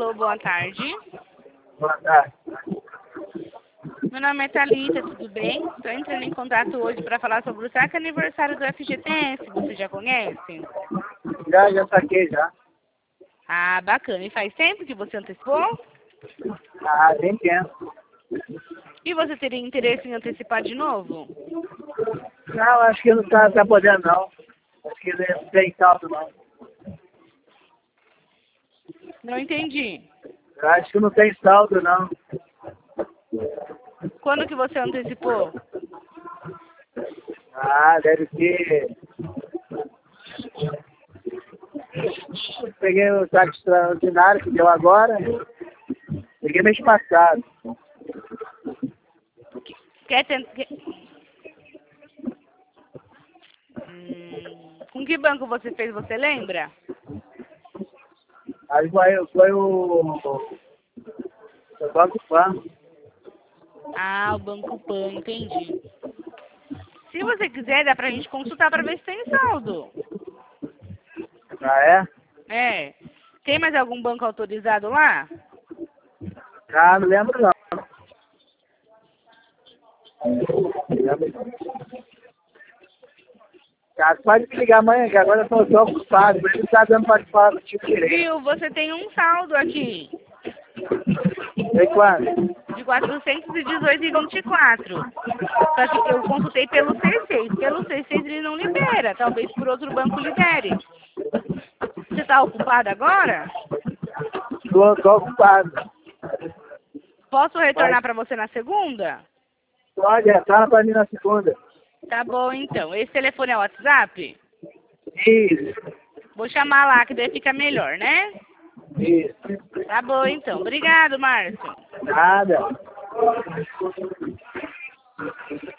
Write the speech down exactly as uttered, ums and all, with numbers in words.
Alô, boa tarde. Boa tarde. Meu nome é Thalita, tudo bem? Estou entrando em contato hoje para falar sobre o saque aniversário do F G T S. Você já conhece? Já, já saquei já. Ah, bacana. E faz tempo que você antecipou? Ah, bem tempo. E você teria interesse em antecipar de novo? Não, acho que não tá, tá podendo não. Acho que não tem saldo não. Não entendi. Eu acho que não tem saldo não. Quando que você antecipou? Ah, deve ter. Peguei o saco extraordinário que deu agora. Peguei mês passado. Quer tentar... Hum, com que banco você fez, você lembra? Aí foi, foi o. O Banco Pan. Ah, o Banco Pan, entendi. Se você quiser, dá pra gente consultar pra ver se tem saldo. Ah, é? É. Tem mais algum banco autorizado lá? Ah, não lembro não. Não lembro não. Cara, pode me ligar amanhã, que agora eu tô, tô ocupado, por isso não tá dando pra te falar contigo direito. Viu, você tem um saldo aqui Tem quanto? de quatrocentos e dezoito e vinte e quatro. Só que eu consultei pelo C seis. Pelo C seis ele não libera. Talvez por outro banco libere. Você está ocupado agora? Tô, tô ocupado. Posso retornar Mas para você na segunda? pode, retorna pra mim na segunda. Tá bom, então. Esse telefone é o WhatsApp? Isso, Vou chamar lá, que daí fica melhor, né? isso. Tá bom, então. Obrigado, Márcio. Nada.